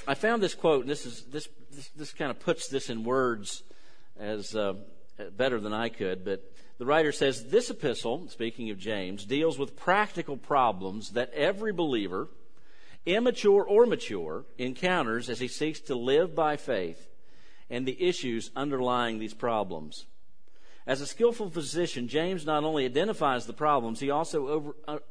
I found this quote, and this kind of puts this in words as better than I could, but the writer says, this epistle, speaking of James, deals with practical problems that every believer, immature or mature, encounters as he seeks to live by faith and the issues underlying these problems. As a skillful physician, James not only identifies the problems, he also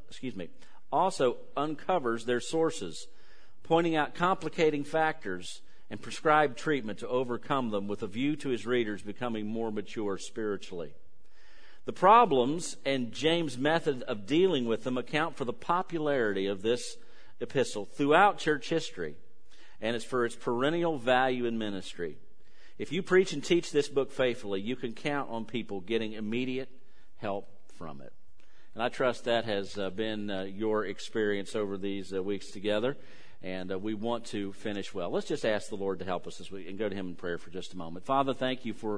uncovers their sources, pointing out complicating factors and prescribed treatment to overcome them with a view to his readers becoming more mature spiritually. The problems and James' method of dealing with them account for the popularity of this epistle throughout church history, and it's for its perennial value in ministry. If you preach and teach this book faithfully, you can count on people getting immediate help from it. And I trust that has been your experience over these weeks together, and we want to finish well. Let's just ask the Lord to help us this week and go to Him in prayer for just a moment. Father, thank you for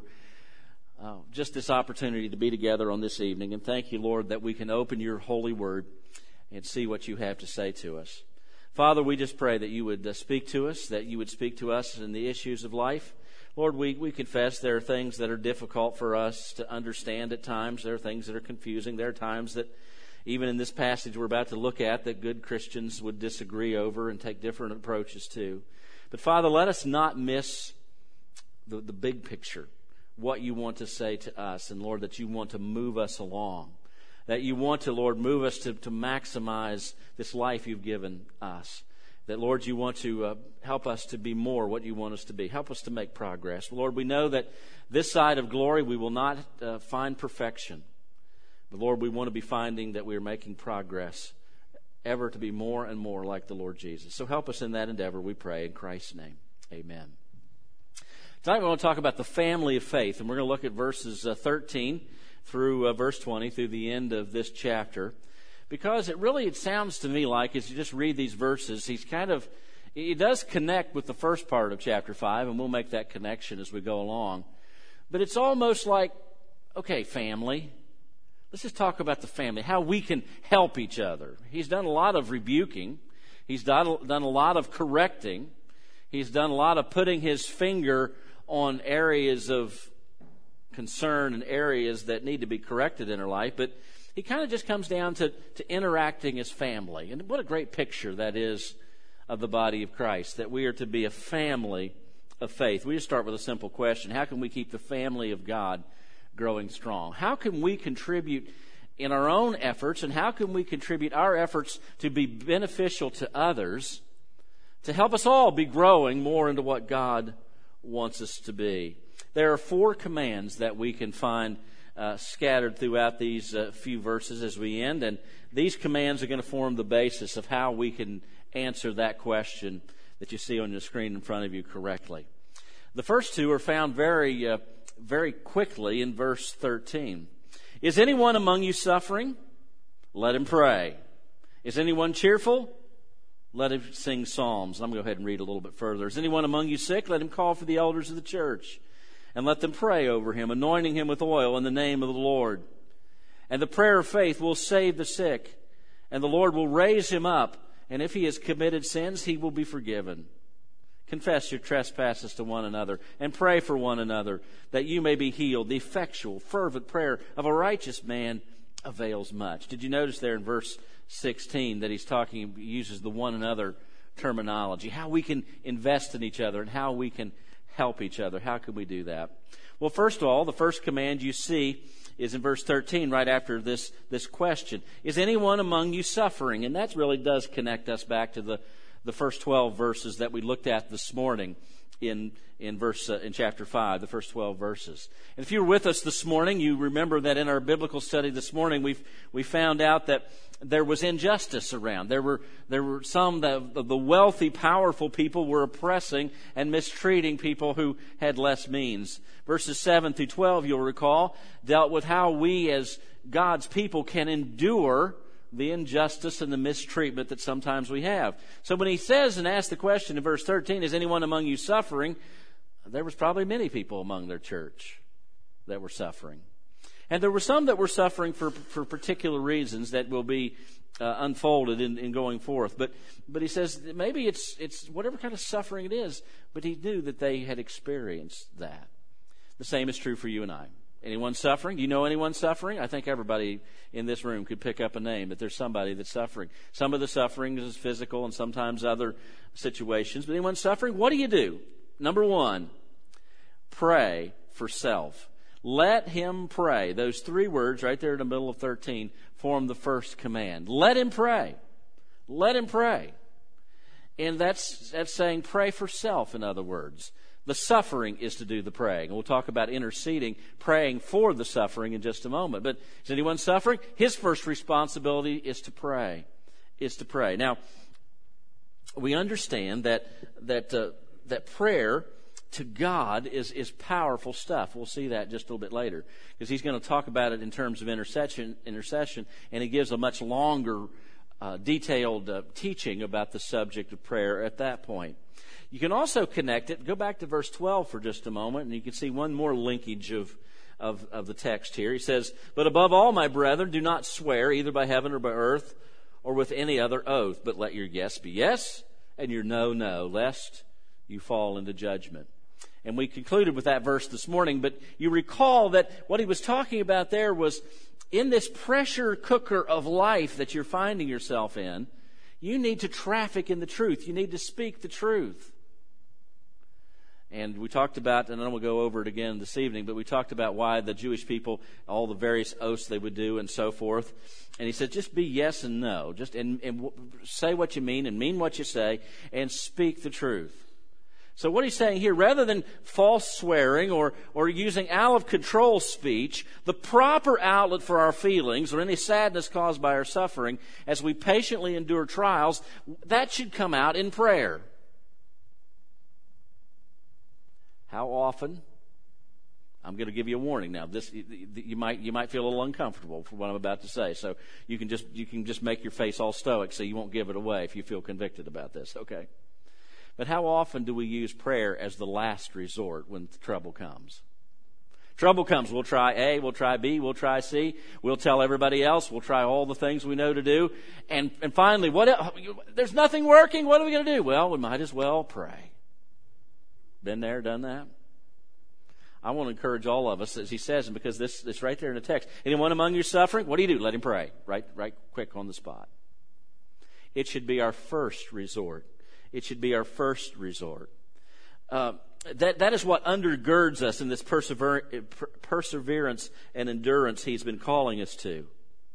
just this opportunity to be together on this evening, and thank you, Lord, that we can open your holy word and see what you have to say to us. Father, we just pray that you would speak to us, that you would speak to us in the issues of life. Lord, we confess there are things that are difficult for us to understand at times. There are things that are confusing. There are times that, even in this passage we're about to look at, that good Christians would disagree over and take different approaches to. But Father, let us not miss the big picture, what you want to say to us, and Lord, that you want to move us along, that you want to, Lord, move us to maximize this life you've given us. That, Lord, you want to help us to be more what you want us to be. Help us to make progress. Lord, we know that this side of glory we will not find perfection. But, Lord, we want to be finding that we are making progress, ever to be more and more like the Lord Jesus. So help us in that endeavor, we pray, in Christ's name. Amen. Tonight we want to talk about the family of faith, and we're going to look at verses 13 through verse 20, through the end of this chapter. Because it sounds to me like, as you just read these verses, he does connect with the first part of chapter 5, and we'll make that connection as we go along. But it's almost like, okay, family, let's just talk about the family, how we can help each other. He's done a lot of rebuking. He's done a lot of correcting. He's done a lot of putting his finger on areas of concern and areas that need to be corrected in our life. But he kind of just comes down to interacting as family. And what a great picture that is of the body of Christ, that we are to be a family of faith. We just start with a simple question. How can we keep the family of God growing strong? How can we contribute in our own efforts, and how can we contribute our efforts to be beneficial to others, to help us all be growing more into what God wants us to be? There are 4 commands that we can find scattered throughout these few verses as we end, and these commands are going to form the basis of how we can answer that question that you see on the screen in front of you correctly. The first 2 are found very quickly in verse 13. Is anyone among you suffering? Let him pray. Is anyone cheerful? Let him sing psalms. I'm going to go ahead and read a little bit further. Is anyone among you sick? Let him call for the elders of the church, and let them pray over him, anointing him with oil in the name of the Lord. And the prayer of faith will save the sick, and the Lord will raise him up, and if he has committed sins, he will be forgiven. Confess your trespasses to one another, and pray for one another, that you may be healed. The effectual, fervent prayer of a righteous man avails much. Did you notice there in verse 16 that he uses the one another terminology, how we can invest in each other and how we can help each other? How can we do that? Well, first of all, the first command you see is in verse 13, right after this question. Is anyone among you suffering? And that really does connect us back to the first 12 verses that we looked at this morning in chapter 5, the first 12 verses. And if you were with us this morning, you remember that in our biblical study this morning, we found out that there was injustice around. There were some that the wealthy, powerful people were oppressing and mistreating people who had less means. Verses 7 through 12, you'll recall, dealt with how we as God's people can endure the injustice and the mistreatment that sometimes we have. So when he says and asks the question in verse 13, is anyone among you suffering? There was probably many people among their church that were suffering. And there were some that were suffering for particular reasons that will be unfolded in going forth. But he says that maybe it's whatever kind of suffering it is, but he knew that they had experienced that. The same is true for you and I. Anyone suffering? You know anyone suffering? I think everybody in this room could pick up a name that there's somebody that's suffering. Some of the suffering is physical and sometimes other situations. But anyone suffering? What do? Number one, pray for self. Let him pray. Those three words right there in the middle of 13 form the first command. Let him pray. Let him pray. And that's saying pray for self, in other words. The suffering is to do the praying. And we'll talk about interceding, praying for the suffering in just a moment. But is anyone suffering? His first responsibility is to pray. Now, we understand that prayer to God is powerful stuff. We'll see that just a little bit later, because he's going to talk about it in terms of intercession, and he gives a much longer, detailed teaching about the subject of prayer at that point. You can also connect it. Go back to verse 12 for just a moment, and you can see one more linkage of the text here. He says, "But above all, my brethren, do not swear either by heaven or by earth or with any other oath, but let your yes be yes and your no, no, lest you fall into judgment." And we concluded with that verse this morning, but you recall that what he was talking about there was in this pressure cooker of life that you're finding yourself in, you need to traffic in the truth. You need to speak the truth. And we talked about, and then we'll go over it again this evening, but we talked about why the Jewish people, all the various oaths they would do and so forth. And he said, just be yes and no. And say what you mean and mean what you say and speak the truth. So what he's saying here, rather than false swearing or using out-of-control speech, the proper outlet for our feelings or any sadness caused by our suffering as we patiently endure trials, that should come out in prayer. How often? I'm going to give you a warning now. This you might feel a little uncomfortable for what I'm about to say, so you can just make your face all stoic so you won't give it away if you feel convicted about this. Okay. But how often do we use prayer as the last resort when trouble comes? Trouble comes, we'll try A, we'll try B, we'll try C, we'll tell everybody else, we'll try all the things we know to do, and finally, what else? There's nothing working, what are we going to do? Well, we might as well pray. Been there, done that? I want to encourage all of us, as he says, and because this right there in the text, anyone among you suffering, what do? Let him pray, right quick on the spot. It should be our first resort. It should be our first resort. That is what undergirds us in this perseverance and endurance he's been calling us to.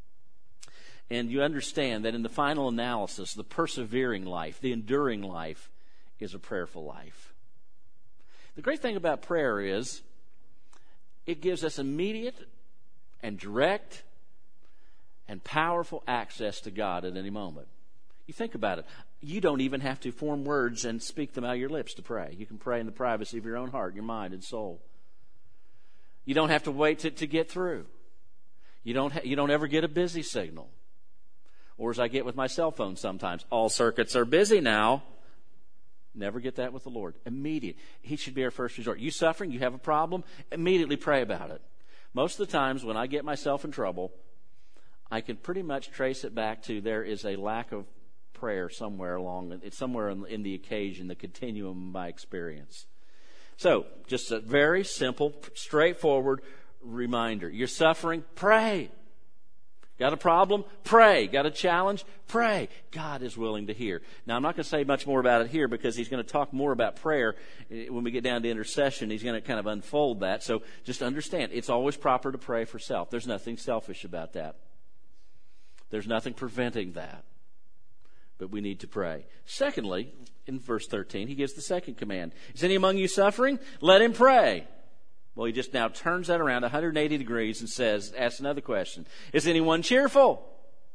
And you understand that in the final analysis, the persevering life, the enduring life, is a prayerful life. The great thing about prayer is it gives us immediate and direct and powerful access to God at any moment. You think about it. You don't even have to form words and speak them out of your lips to pray. You can pray in the privacy of your own heart, your mind, and soul. You don't have to wait to get through. You don't ever get a busy signal. Or as I get with my cell phone sometimes, all circuits are busy now. Never get that with the Lord. Immediate. He should be our first resort. You suffering, you have a problem, immediately pray about it. Most of the times when I get myself in trouble, I can pretty much trace it back to there is a lack of prayer somewhere along. It's somewhere in the occasion, the continuum of my experience. So, just a very simple, straightforward reminder. You're suffering, pray. Got a problem? Pray. Got a challenge? Pray. God is willing to hear. Now, I'm not going to say much more about it here because he's going to talk more about prayer when we get down to intercession. He's going to kind of unfold that. So just understand, it's always proper to pray for self. There's nothing selfish about that. There's nothing preventing that. But we need to pray. Secondly, in verse 13, he gives the second command. Is any among you suffering? Let him pray. Well, he just now turns that around 180 degrees and asks another question. Is anyone cheerful?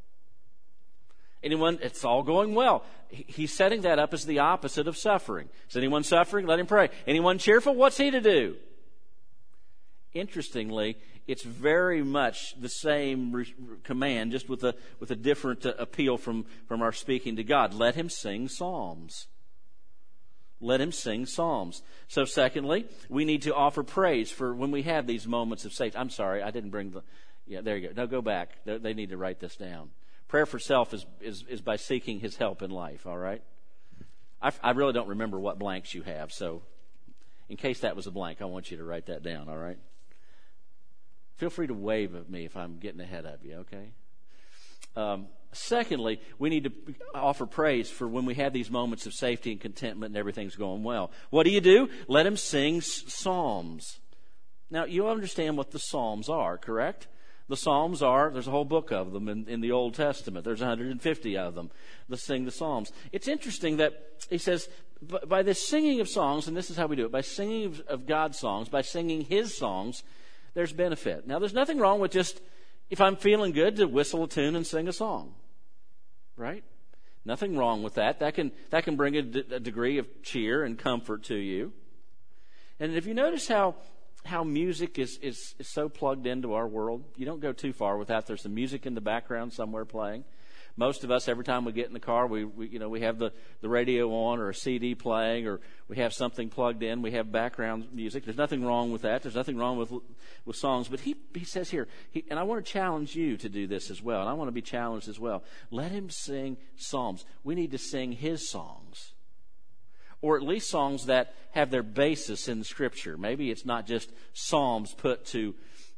Anyone? It's all going well. He's setting that up as the opposite of suffering. Is anyone suffering? Let him pray. Anyone cheerful? What's he to do? Interestingly, it's very much the same command, just with a different appeal from our speaking to God. Let him sing psalms. Let him sing psalms. So secondly, we need to offer praise for when we have these moments of safety. I'm sorry, I didn't bring yeah, there you go. No, go back. They need to write this down. Prayer for self is by seeking His help in life, all right? I really don't remember what blanks you have, so in case that was a blank, I want you to write that down, all right? Feel free to wave at me if I'm getting ahead of you, okay? Secondly, we need to offer praise for when we have these moments of safety and contentment and everything's going well. What do? Let him sing psalms. Now, you understand what the psalms are, correct? The Psalms are, there's a whole book of them in the Old Testament. There's 150 of them. Let's sing the Psalms. It's interesting that he says, by this singing of songs, and this is how we do it, by singing of God's songs, by singing His songs, there's benefit. Now, there's nothing wrong with just, if I'm feeling good, to whistle a tune and sing a song. Right? Nothing wrong with that. That can bring a degree of cheer and comfort to you. And if you notice how music is so plugged into our world, you don't go too far without there's some music in the background somewhere playing. Most of us, every time we get in the car, we have the radio on or a CD playing, or we have something plugged in. We have background music. There's nothing wrong with that. There's nothing wrong with songs. But he says here, and I want to challenge you to do this as well, and I want to be challenged as well. Let him sing psalms. We need to sing His songs, or at least songs that have their basis in Scripture. Maybe it's not just psalms put to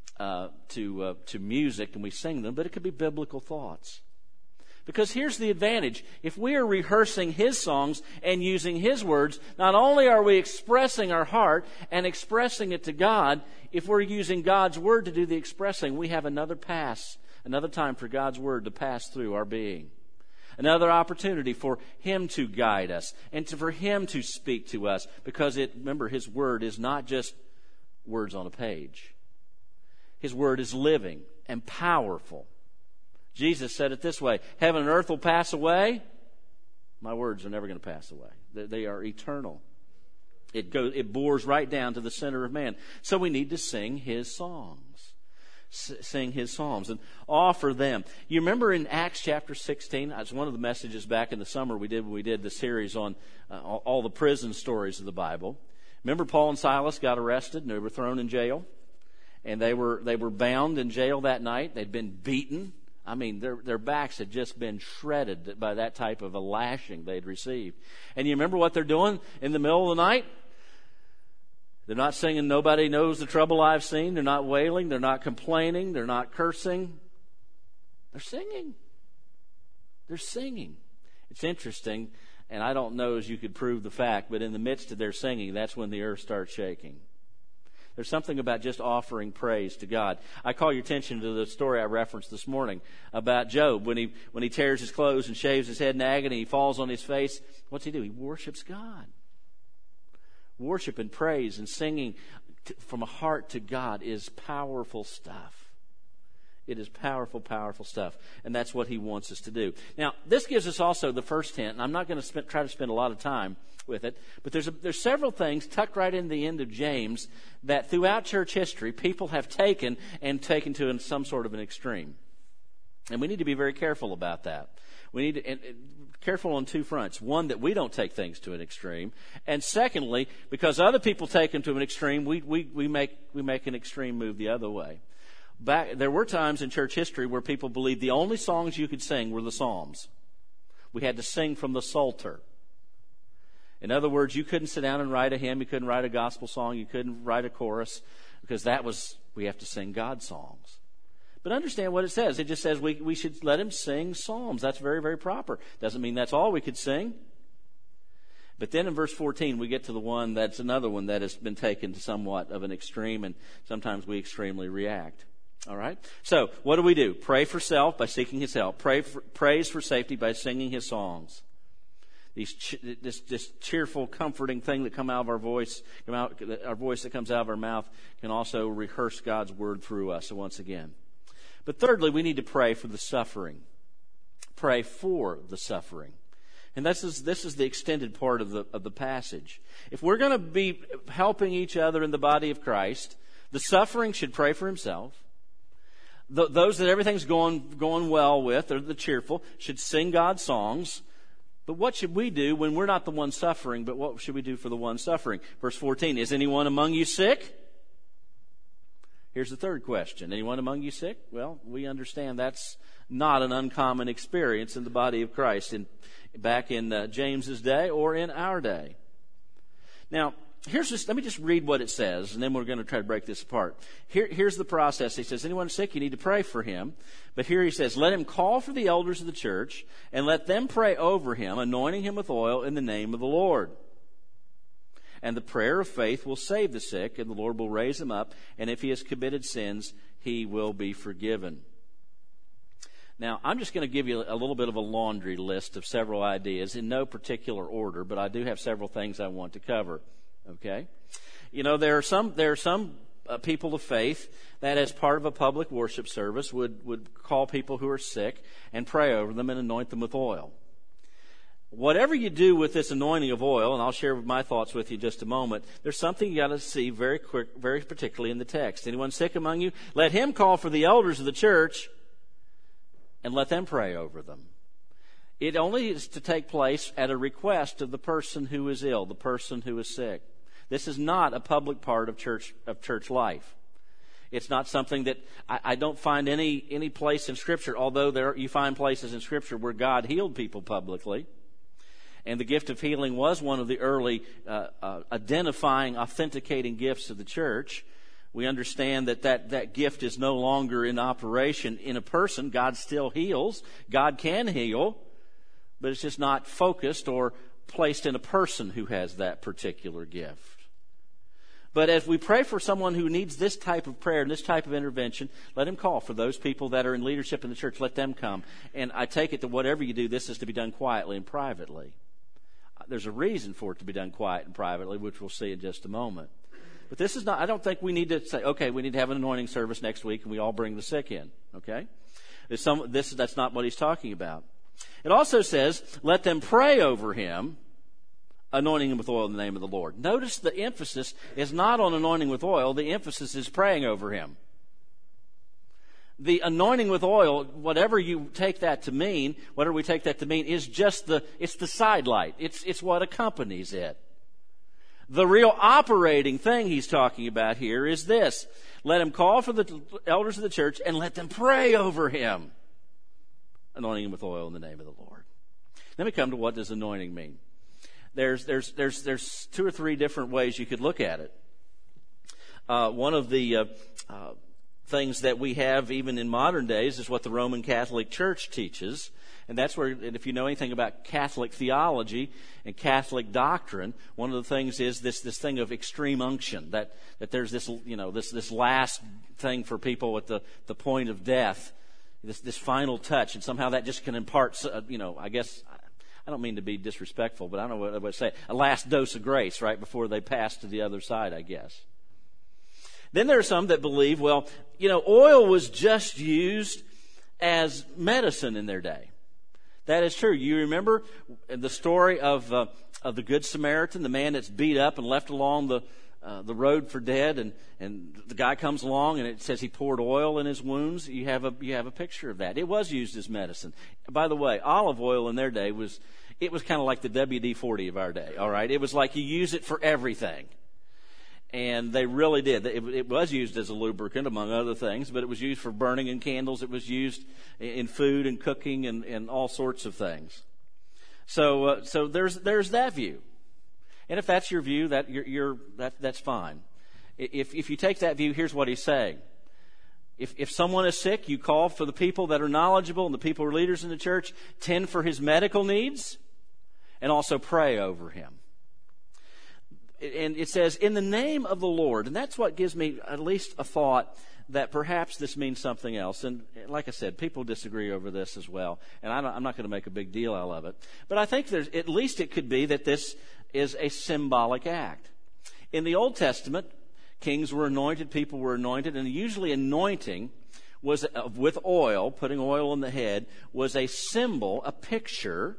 music and we sing them, but it could be biblical thoughts. Because here's the advantage. If we are rehearsing His songs and using His words, not only are we expressing our heart and expressing it to God, if we're using God's Word to do the expressing, we have another time for God's Word to pass through our being. Another opportunity for Him to guide us and for Him to speak to us. Because remember, His Word is not just words on a page. His Word is living and powerful. Jesus said it this way, heaven and earth will pass away. My words are never going to pass away. They are eternal. It bores right down to the center of man. So we need to sing His songs. Sing His psalms and offer them. You remember in Acts chapter 16, it's one of the messages back in the summer we did the series on all the prison stories of the Bible. Remember Paul and Silas got arrested and they were thrown in jail, and they were bound in jail that night. They'd been beaten. I mean, their backs had just been shredded by that type of a lashing they'd received. And you remember what they're doing in the middle of the night? They're not singing, "Nobody knows the trouble I've seen." They're not wailing. They're not complaining. They're not cursing. They're singing. They're singing. It's interesting, and I don't know as you could prove the fact, but in the midst of their singing, that's when the earth starts shaking. There's something about just offering praise to God. I call your attention to the story I referenced this morning about Job. When he tears his clothes and shaves his head in agony, he falls on his face. What's he do? He worships God. Worship and praise and singing from a heart to God is powerful stuff. It is powerful, powerful stuff. And that's what He wants us to do. Now, this gives us also the first hint, and I'm not going to try to spend a lot of time with it, but there's several things tucked right in the end of James that throughout church history people have taken to some sort of an extreme. And we need to be very careful about that. We need to careful on two fronts. One, that we don't take things to an extreme, and secondly, because other people take them to an extreme, we make an extreme move the other way. There were times in church history where people believed the only songs you could sing were the Psalms. We had to sing from the Psalter. In other words, you couldn't sit down and write a hymn, you couldn't write a gospel song, you couldn't write a chorus, because we have to sing God's songs. But understand what it says. It just says we should let Him sing psalms. That's very, very proper. Doesn't mean that's all we could sing. But then in verse 14, we get to the one that's another one that has been taken to somewhat of an extreme, and sometimes we extremely react. All right? So, what do? Pray for self by seeking His help. Praise for safety by singing His songs. This cheerful, comforting thing that comes out of our voice that comes out of our mouth can also rehearse God's Word through us once again. But thirdly, we need to pray for the suffering. Pray for the suffering. And this is the extended part of the passage. If we're going to be helping each other in the body of Christ, the suffering should pray for himself. Those that everything's going well with, or the cheerful, should sing God's songs. But what should we do when we're not the one suffering, but what should we do for the one suffering? Verse 14, is anyone among you sick? Here's the third question. Anyone among you sick? Well, we understand that's not an uncommon experience in the body of Christ back in James's day or in our day. Now, let me just read what it says, and then we're going to try to break this apart. Here's the process. He says, anyone sick, you need to pray for him. But here he says, let him call for the elders of the church, and let them pray over him, anointing him with oil in the name of the Lord. And the prayer of faith will save the sick, and the Lord will raise him up, and if he has committed sins, he will be forgiven. Now, I'm just going to give you a little bit of a laundry list of several ideas in no particular order, but I do have several things I want to cover. Okay? You know, there are some people of faith that as part of a public worship service would call people who are sick and pray over them and anoint them with oil. Whatever you do with this anointing of oil, and I'll share my thoughts with you in just a moment, there's something you got to see very particularly in the text. Anyone sick among you? Let him call for the elders of the church and let them pray over them. It only is to take place at a request of the person who is ill, the person who is sick. This is not a public part of church life. It's not something that I don't find any place in Scripture, although you find places in Scripture where God healed people publicly. And the gift of healing was one of the early identifying, authenticating gifts of the church. We understand that gift is no longer in operation in a person. God still heals. God can heal, but it's just not focused or placed in a person who has that particular gift. But as we pray for someone who needs this type of prayer and this type of intervention, let him call for those people that are in leadership in the church. Let them come. And I take it that whatever you do, this is to be done quietly and privately. There's a reason for it to be done quiet and privately, which we'll see in just a moment. But this is not, I don't think we need to say, okay, we need to have an anointing service next week and we all bring the sick in. Okay? That's not what he's talking about. It also says, let them pray over him, anointing him with oil in the name of the Lord. Notice the emphasis is not on anointing with oil. The emphasis is praying over him. The anointing with oil, whatever you take that to mean, whatever we take that to mean, is just it's the sidelight. It's what accompanies it. The real operating thing he's talking about here is this. Let him call for the elders of the church and let them pray over him, anointing him with oil in the name of the Lord. Let me come to what does anointing mean. There's 2 or 3 different ways you could look at it. One of the things that we have even in modern days is what the Roman Catholic Church teaches. And that's where, and if you know anything about Catholic theology and Catholic doctrine, one of the things is this thing of extreme unction, that there's this last thing for people at the point of death, this final touch, and somehow that just can impart, I guess, I don't mean to be disrespectful, but I don't know what I would say, a last dose of grace right before they pass to the other side, I guess. Then there are some that believe, oil was just used as medicine in their day. That is true. You remember the story of the Good Samaritan, the man that's beat up and left along the road for dead, and the guy comes along and it says he poured oil in his wounds. You have a picture of that. It was used as medicine. By the way, olive oil in their day was kind of like the WD-40 of our day. All right, it was like you use it for everything. And they really did. It was used as a lubricant, among other things, but it was used for burning in candles. It was used in food and cooking and all sorts of things. So there's that view. And if that's your view, that's fine. If you take that view, here's what he's saying. If someone is sick, you call for the people that are knowledgeable and the people who are leaders in the church, tend for his medical needs, and also pray over him. And it says, in the name of the Lord. And that's what gives me at least a thought that perhaps this means something else. And like I said, people disagree over this as well. And I'm not going to make a big deal out of it. But I think at least it could be that this is a symbolic act. In the Old Testament, kings were anointed, people were anointed, and usually anointing was with oil, putting oil on the head, was a symbol, a picture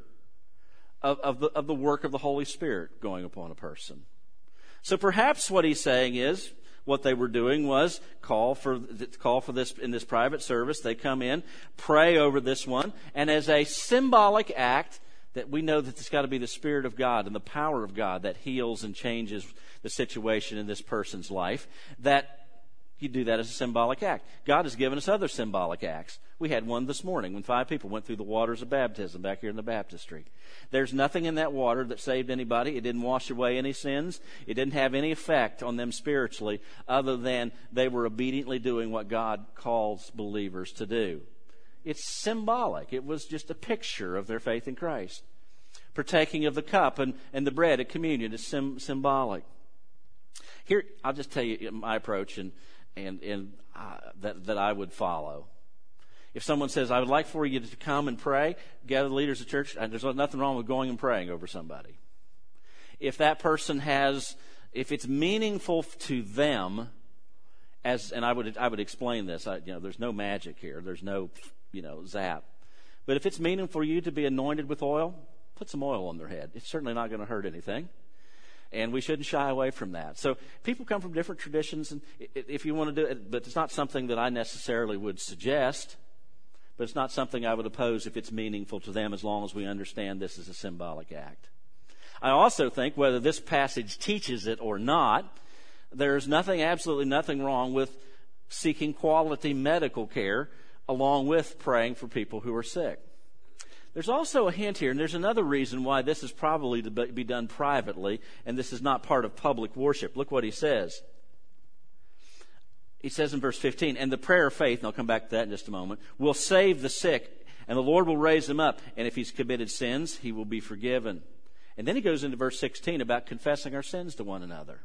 of the work of the Holy Spirit going upon a person. So perhaps what he's saying is, what they were doing was call for this in this private service. They come in, pray over this one, and as a symbolic act, that we know that it's got to be the Spirit of God and the power of God that heals and changes the situation in this person's life, that You do that as a symbolic act. God has given us other symbolic acts. We had one this morning when 5 people went through the waters of baptism back here in the baptistry. There's nothing in that water that saved anybody. It didn't wash away any sins. It didn't have any effect on them spiritually other than they were obediently doing what God calls believers to do. It's symbolic. It was just a picture of their faith in Christ. Partaking of the cup and the bread at communion is symbolic. Here, I'll just tell you my approach that I would follow. If someone says, I would like for you to come and pray, gather the leaders of church, there's nothing wrong with going and praying over somebody. If that person if it's meaningful to them, and I would explain this, there's no magic here, there's no, zap. But if it's meaningful for you to be anointed with oil, put some oil on their head. It's certainly not going to hurt anything. And we shouldn't shy away from that. So people come from different traditions, and if you want to do it, but it's not something that I necessarily would suggest, but it's not something I would oppose if it's meaningful to them, as long as we understand this is a symbolic act. I also think, whether this passage teaches it or not, there's absolutely nothing wrong with seeking quality medical care along with praying for people who are sick. There's also a hint here, and there's another reason why this is probably to be done privately, and this is not part of public worship. Look what he says. He says in verse 15, and the prayer of faith, and I'll come back to that in just a moment, will save the sick, and the Lord will raise him up, and if he's committed sins, he will be forgiven. And then he goes into verse 16 about confessing our sins to one another.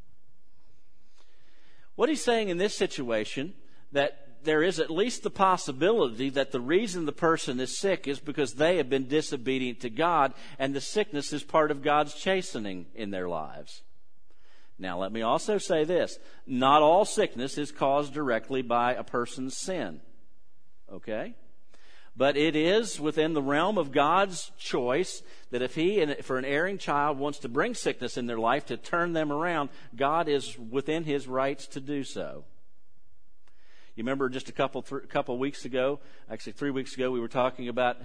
What he's saying in this situation, that there is at least the possibility that the reason the person is sick is because they have been disobedient to God, and the sickness is part of God's chastening in their lives. Now, let me also say this. Not all sickness is caused directly by a person's sin. Okay? But it is within the realm of God's choice that if for an erring child wants to bring sickness in their life to turn them around, God is within his rights to do so. You remember just a couple weeks ago, actually 3 weeks ago, we were talking about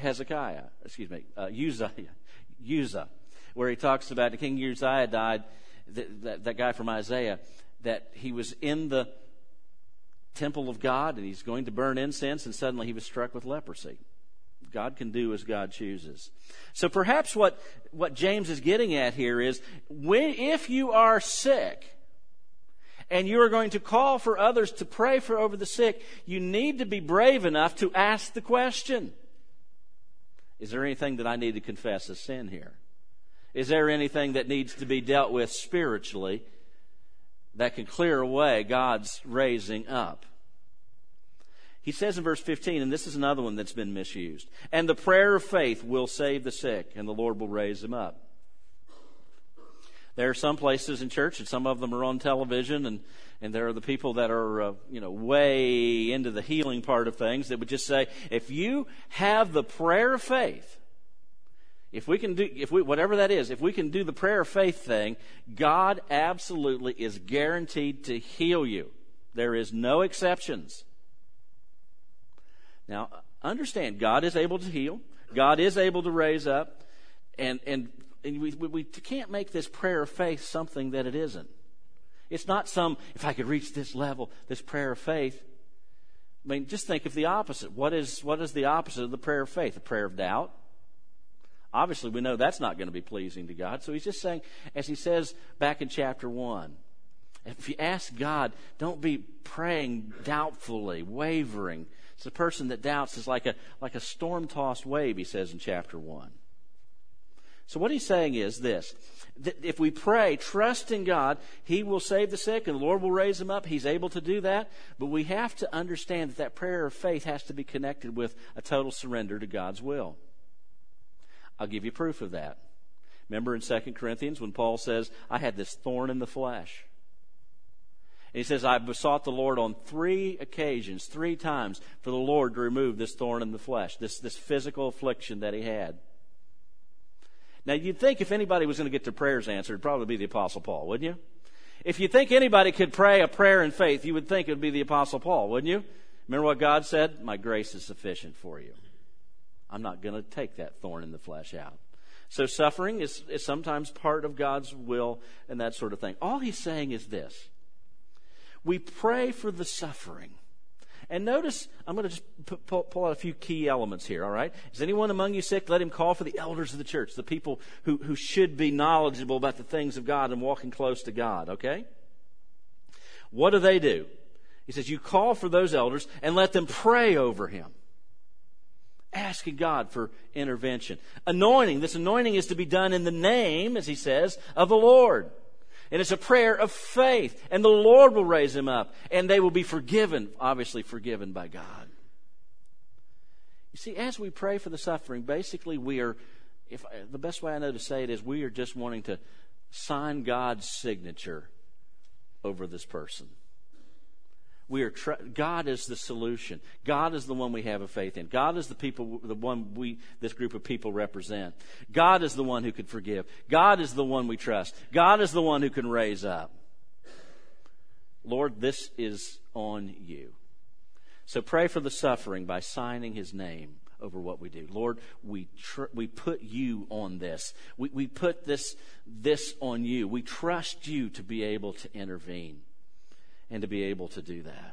Uzzah, where he talks about King Uzziah died, that guy from Isaiah, that he was in the temple of God and he's going to burn incense, and suddenly he was struck with leprosy. God can do as God chooses. So perhaps what James is getting at here is, if you are sick, and you are going to call for others to pray for over the sick, you need to be brave enough to ask the question, is there anything that I need to confess as sin here? Is there anything that needs to be dealt with spiritually that can clear away God's raising up? He says in verse 15, and this is another one that's been misused, and the prayer of faith will save the sick, and the Lord will raise them up. There are some places in church, and some of them are on television, and there are the people that are, way into the healing part of things that would just say, if you have the prayer of faith, whatever that is, if we can do the prayer of faith thing, God absolutely is guaranteed to heal you. There is no exceptions. Now, understand, God is able to heal. God is able to raise up, and we can't make this prayer of faith something that it isn't. It's not if I could reach this level, this prayer of faith. I mean, just think of the opposite. What is the opposite of the prayer of faith? A prayer of doubt? Obviously, we know that's not going to be pleasing to God. So he's just saying, as he says back in chapter 1, if you ask God, don't be praying doubtfully, wavering. It's the person that doubts is like a storm-tossed wave, he says in chapter 1. So what he's saying is this, that if we pray, trust in God, he will save the sick and the Lord will raise them up. He's able to do that. But we have to understand that prayer of faith has to be connected with a total surrender to God's will. I'll give you proof of that. Remember in 2 Corinthians when Paul says, I had this thorn in the flesh. And he says, I besought the Lord on 3 occasions, 3 times, for the Lord to remove this thorn in the flesh, this physical affliction that he had. Now, you'd think if anybody was going to get their prayers answered, it'd probably be the Apostle Paul, wouldn't you? If you think anybody could pray a prayer in faith, you would think it would be the Apostle Paul, wouldn't you? Remember what God said? My grace is sufficient for you. I'm not going to take that thorn in the flesh out. So suffering is sometimes part of God's will and that sort of thing. All he's saying is this. we pray for the suffering. And notice, I'm going to just pull out a few key elements here, all right? Is anyone among you sick? Let him call for the elders of the church, the people who should be knowledgeable about the things of God and walking close to God, okay? What do? He says, you call for those elders and let them pray over him, asking God for intervention. Anointing, this anointing is to be done in the name, as he says, of the Lord. And it's a prayer of faith. And the Lord will raise him up. And they will be forgiven, obviously forgiven by God. You see, as we pray for the suffering, basically the best way I know to say it is we are just wanting to sign God's signature over this person. God is the solution. God is the one we have a faith in. God is the one this group of people represent. God is the one who can forgive. God is the one we trust. God is the one who can raise up. Lord, this is on you. So pray for the suffering by signing his name over what we do. Lord, we put you on this. We put this on you. We trust you to be able to intervene and to be able to do that.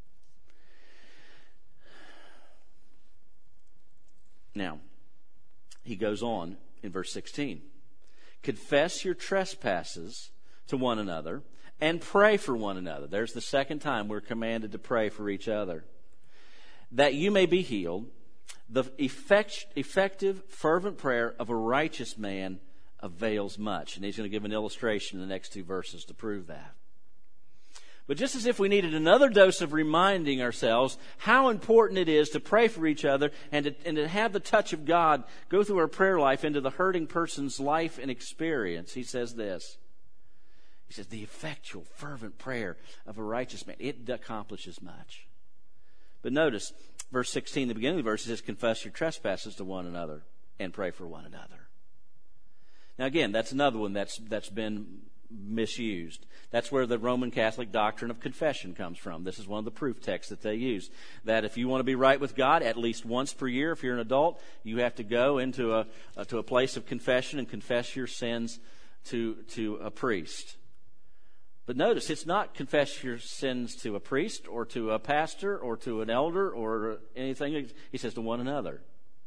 Now, he goes on in verse 16. Confess your trespasses to one another and pray for one another. There's the second time we're commanded to pray for each other. That you may be healed. The effective, fervent prayer of a righteous man avails much. And he's going to give an illustration in the next two verses to prove that. But just as if we needed another dose of reminding ourselves how important it is to pray for each other and to have the touch of God go through our prayer life into the hurting person's life and experience, he says this. He says, the effectual, fervent prayer of a righteous man, it accomplishes much. But notice, verse 16, the beginning of the verse, it says, confess your trespasses to one another and pray for one another. Now again, that's another one that's been misused. That's where the Roman Catholic doctrine of confession comes from. This is one of the proof texts that they use. That if you want to be right with God, at least once per year, if you're an adult, you have to go into a place of confession and confess your sins to a priest. But notice, it's not confess your sins to a priest or to a pastor or to an elder or anything. He says to one another.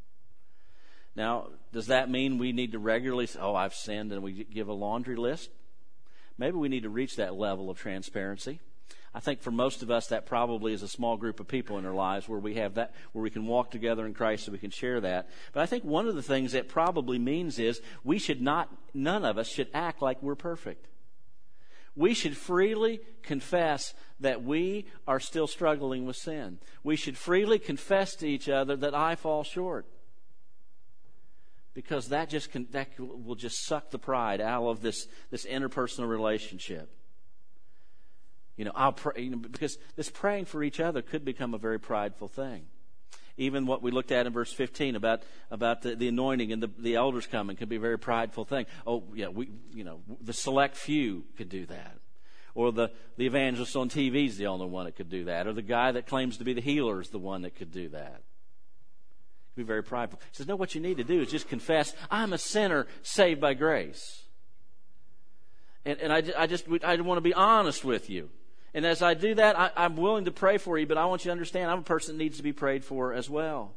Now, does that mean we need to regularly say, I've sinned, and we give a laundry list? Maybe we need to reach that level of transparency. I think for most of us, that probably is a small group of people in our lives where we have that, where we can walk together in Christ so we can share that. But I think one of the things that probably means is none of us should act like we're perfect. We should freely confess that we are still struggling with sin. We should freely confess to each other that I fall short. Because that will just suck the pride out of this interpersonal relationship. I'll pray, because this praying for each other could become a very prideful thing. Even what we looked at in verse 15 about the anointing and the elders coming could be a very prideful thing. Oh yeah, the select few could do that, or the evangelist on TV is the only one that could do that, or the guy that claims to be the healer is the one that could do that. Be very prideful. He says, no, what you need to do is just confess, I'm a sinner saved by grace. And I want to be honest with you. And as I do that, I'm willing to pray for you, but I want you to understand I'm a person that needs to be prayed for as well.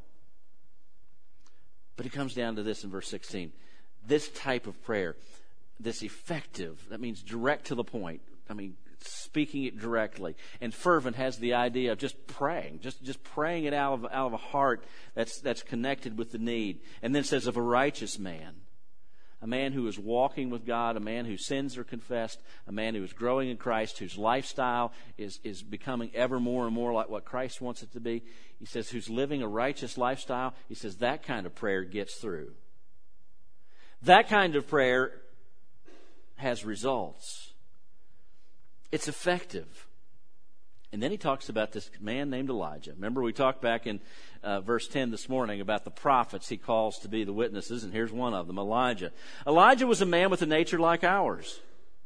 But it comes down to this in verse 16. This type of prayer, this effective, that means direct to the point. Speaking it directly. And fervent has the idea of just praying, just praying it out of a heart that's connected with the need. And then it says of a righteous man, a man who is walking with God, a man whose sins are confessed, a man who is growing in Christ, whose lifestyle is becoming ever more and more like what Christ wants it to be. He says, who's living a righteous lifestyle. He says that kind of prayer gets through. That kind of prayer has results. It's effective. And then he talks about this man named Elijah. Remember, we talked back in verse 10 this morning about the prophets he calls to be the witnesses, and here's one of them, Elijah. Elijah was a man with a nature like ours.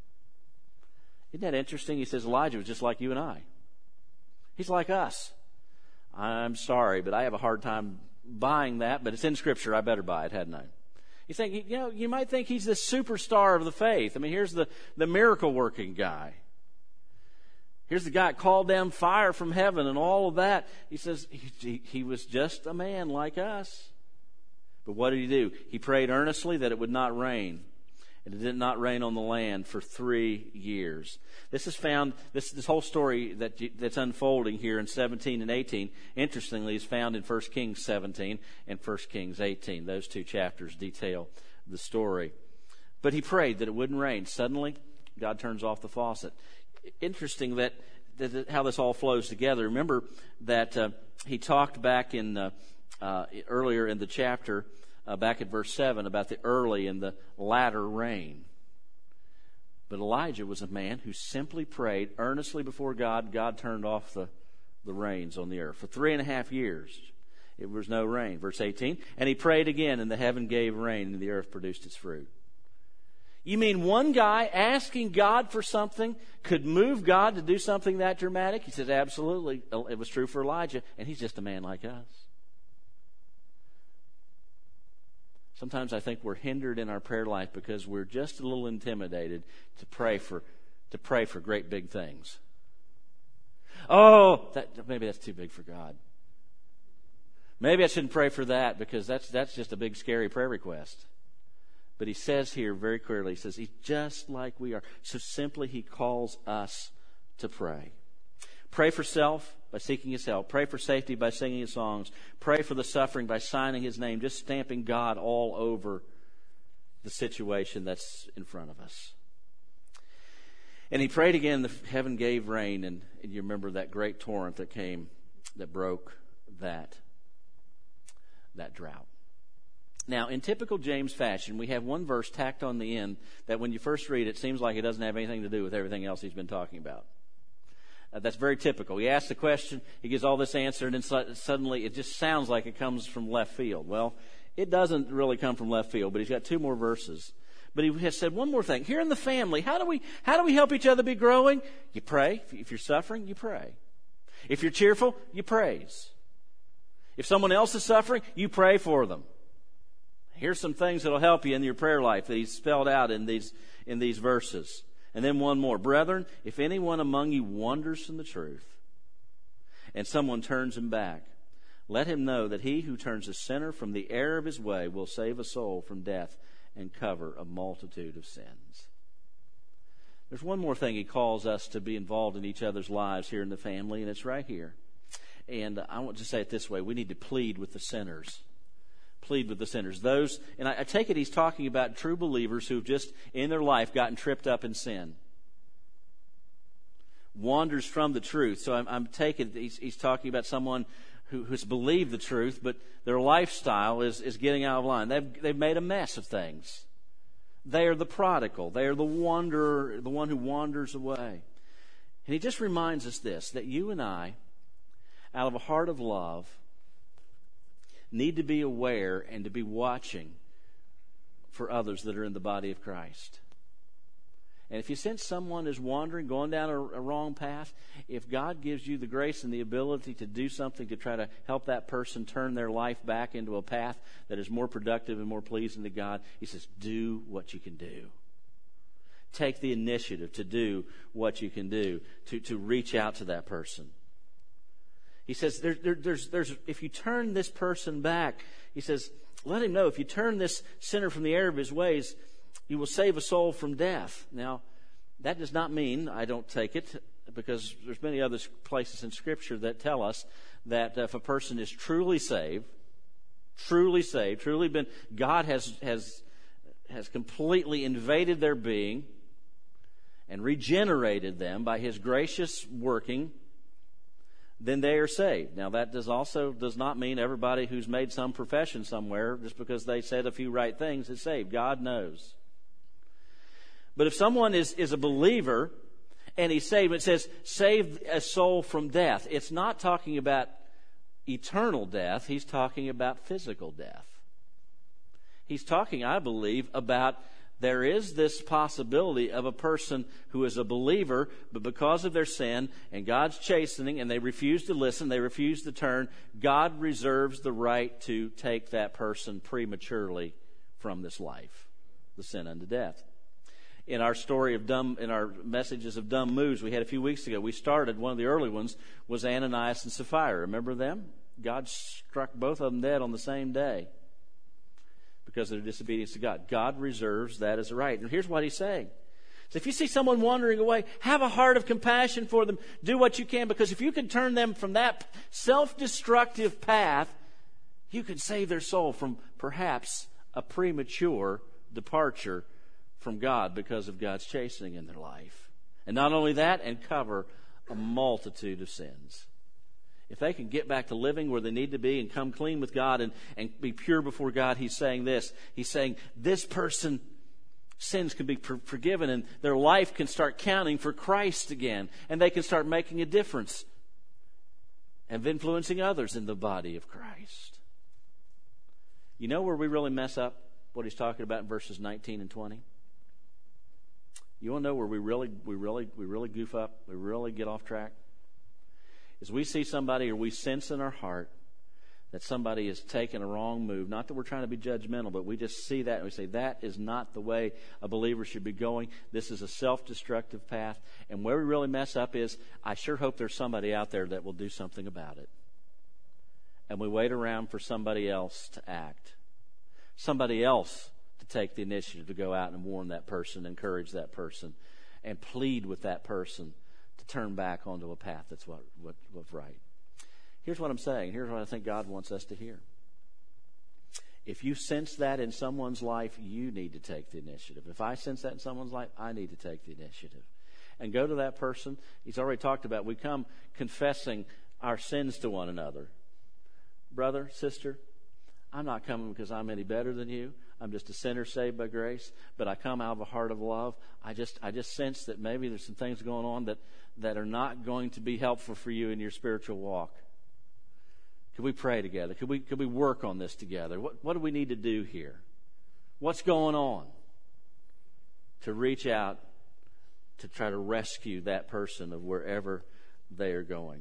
Isn't that interesting? He says Elijah was just like you and I. He's like us. I'm sorry, but I have a hard time buying that, but it's in Scripture. I better buy it, hadn't I? You think, you might think he's the superstar of the faith. Here's the miracle-working guy. Here's the guy that called down fire from heaven and all of that. He says he was just a man like us. But what did he do? He prayed earnestly that it would not rain. And it did not rain on the land for 3 years. This is found, this whole story that's unfolding here in 17 and 18, interestingly, is found in 1 Kings 17 and 1 Kings 18. Those two chapters detail the story. But he prayed that it wouldn't rain. Suddenly, God turns off the faucet. Interesting that how this all flows together. Remember that he talked back in earlier in the chapter, back at verse 7, about the early and the latter rain. But Elijah was a man who simply prayed earnestly before God. God turned off the rains on the earth. For 3.5 years, it was no rain. Verse 18, and he prayed again, and the heaven gave rain, and the earth produced its fruit. You mean one guy asking God for something could move God to do something that dramatic? He says, absolutely. It was true for Elijah, and he's just a man like us. Sometimes I think we're hindered in our prayer life because we're just a little intimidated to pray for great big things. Oh, maybe that's too big for God. Maybe I shouldn't pray for that because that's just a big scary prayer request. But he says here very clearly, he says he's just like we are. So simply he calls us to pray. Pray for self by seeking his help. Pray for safety by singing his songs. Pray for the suffering by signing his name, just stamping God all over the situation that's in front of us. And he prayed again, the heaven gave rain, and you remember that great torrent that came that broke that drought. Now, in typical James fashion, we have one verse tacked on the end that when you first read it, seems like it doesn't have anything to do with everything else he's been talking about. That's very typical. He asks the question, he gives all this answer, and then suddenly it just sounds like it comes from left field. Well, it doesn't really come from left field, but he's got 2 more verses. But he has said one more thing. Here in the family, how do we help each other be growing? You pray. If you're suffering, you pray. If you're cheerful, you praise. If someone else is suffering, you pray for them. Here's some things that will help you in your prayer life that he's spelled out in these verses. And then one more. Brethren, if anyone among you wanders from the truth, and someone turns him back, let him know that he who turns a sinner from the error of his way will save a soul from death and cover a multitude of sins. There's one more thing he calls us to be involved in each other's lives here in the family, and it's right here. And I want to say it this way. We need to plead with the sinners. Plead with the sinners. Those, and I take it he's talking about true believers who've just in their life gotten tripped up in sin. Wanders from the truth. So I'm taking he's talking about someone who's believed the truth, but their lifestyle is getting out of line. They've made a mess of things. They are the prodigal. They are the wanderer, the one who wanders away. And he just reminds us this, that you and I, out of a heart of love, need to be aware and to be watching for others that are in the body of Christ. And if you sense someone is wandering, going down a wrong path, if God gives you the grace and the ability to do something to try to help that person turn their life back into a path that is more productive and more pleasing to God, he says, do what you can do. Take the initiative to do what you can do, to reach out to that person. He says, there's if you turn this person back, he says, let him know, if you turn this sinner from the error of his ways, you will save a soul from death. Now, that does not mean, I don't take it, because there's many other places in Scripture that tell us that if a person is truly saved, truly been, God has completely invaded their being and regenerated them by His gracious working, then they are saved. Now, that does not mean everybody who's made some profession somewhere, just because they said a few right things, is saved. God knows. But if someone is a believer and he's saved, it says, save a soul from death. It's not talking about eternal death. He's talking about physical death. He's talking, I believe, about there is this possibility of a person who is a believer, but because of their sin and God's chastening, and they refuse to listen, they refuse to turn, God reserves the right to take that person prematurely from this life, the sin unto death. In our story of in our messages of dumb moves we had a few weeks ago, we started, one of the early ones was Ananias and Sapphira. Remember them? God struck both of them dead on the same day because of their disobedience to God. God reserves that as a right. And here's what he's saying. So if you see someone wandering away, have a heart of compassion for them. Do what you can, because if you can turn them from that self-destructive path, you can save their soul from perhaps a premature departure from God because of God's chastening in their life. And not only that, and cover a multitude of sins. If they can get back to living where they need to be and come clean with God and be pure before God, he's saying this. He's saying this person's sins can be forgiven and their life can start counting for Christ again. And they can start making a difference and influencing others in the body of Christ. You know where we really mess up? What he's talking about in verses 19 and 20? You want to know where we really goof up? We really get off track? Is we see somebody, or we sense in our heart that somebody is taking a wrong move. Not that we're trying to be judgmental, but we just see that and we say, that is not the way a believer should be going. This is a self-destructive path. And where we really mess up is, I sure hope there's somebody out there that will do something about it. And we wait around for somebody else to act. Somebody else to take the initiative to go out and warn that person, encourage that person, and plead with that person to turn back onto a path that's what's right. Here's what I'm saying. Here's what I think God wants us to hear. If you sense that in someone's life, you need to take the initiative. If I sense that in someone's life, I need to take the initiative. And go to that person. He's already talked about, we come confessing our sins to one another. Brother, sister, I'm not coming because I'm any better than you. I'm just a sinner saved by grace, but I come out of a heart of love. I just sense that maybe there's some things going on that are not going to be helpful for you in your spiritual walk. Could we pray together? Could we work on this together? What do we need to do here? What's going on? To reach out to try to rescue that person of wherever they are going.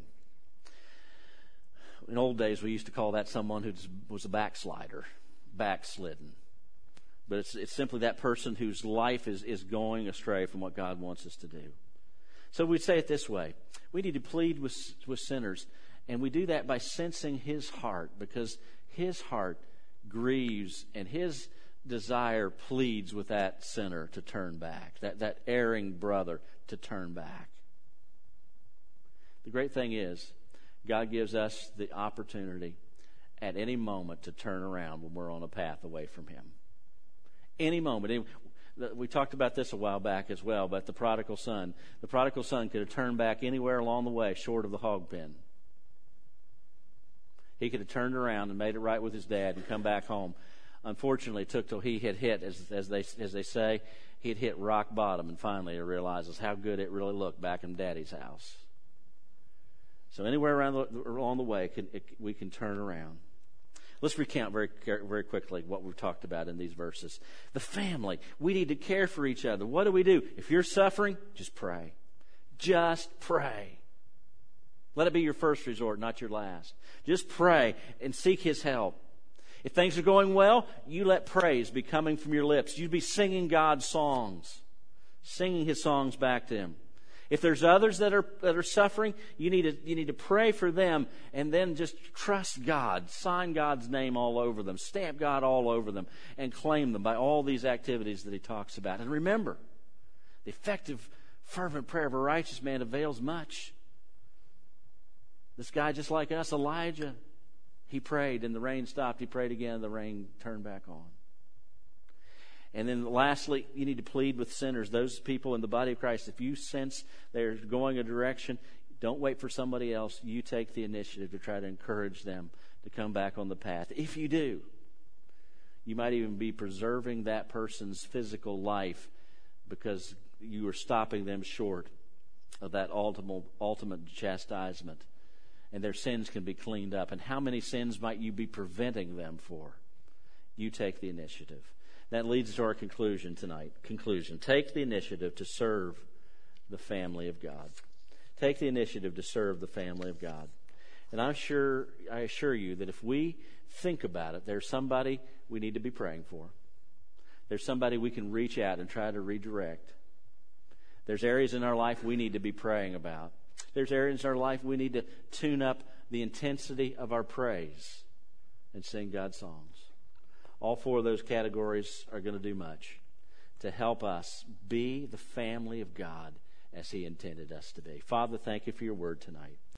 In old days, we used to call that someone who was a backslider, backslidden. But it's simply that person whose life is going astray from what God wants us to do. So we'd say it this way. We need to plead with sinners, and we do that by sensing his heart, because his heart grieves and his desire pleads with that sinner to turn back, that erring brother to turn back. The great thing is, God gives us the opportunity at any moment to turn around when we're on a path away from him. Any moment. We talked about this a while back as well, but the prodigal son. The prodigal son could have turned back anywhere along the way short of the hog pen. He could have turned around and made it right with his dad and come back home. Unfortunately, it took till he had hit, as they say, he had hit rock bottom, and finally he realizes how good it really looked back in Daddy's house. So anywhere along the way, we can turn around. Let's recount very, very quickly what we've talked about in these verses. The family. We need to care for each other. What do? If you're suffering, just pray. Just pray. Let it be your first resort, not your last. Just pray and seek his help. If things are going well, you let praise be coming from your lips. You be singing God's songs, singing his songs back to him. If there's others that are suffering, you need to pray for them, and then just trust God, sign God's name all over them, stamp God all over them, and claim them by all these activities that he talks about. And remember, the effective, fervent prayer of a righteous man avails much. This guy, just like us, Elijah, he prayed and the rain stopped. He prayed again and the rain turned back on. And then lastly, you need to plead with sinners, those people in the body of Christ. If you sense they're going a direction, don't wait for somebody else. You take the initiative to try to encourage them to come back on the path. If you do, you might even be preserving that person's physical life because you are stopping them short of that ultimate chastisement. And their sins can be cleaned up. And how many sins might you be preventing them for? You take the initiative. That leads to our conclusion tonight. Conclusion. Take the initiative to serve the family of God. Take the initiative to serve the family of God. And I assure you that if we think about it, there's somebody we need to be praying for. There's somebody we can reach out and try to redirect. There's areas in our life we need to be praying about. There's areas in our life we need to tune up the intensity of our praise and sing God's songs. All four of those categories are going to do much to help us be the family of God as He intended us to be. Father, thank you for your word tonight.